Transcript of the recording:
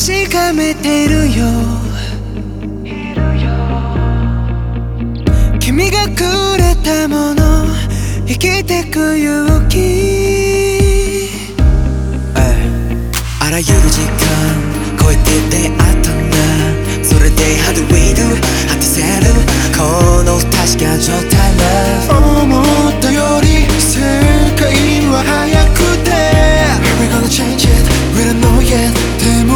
しかめてるよ。君がくれたもの、生きてく勇気。あらゆる時間超えて出会ったんだ。それで How do we do 果たせるこの確か状態 Love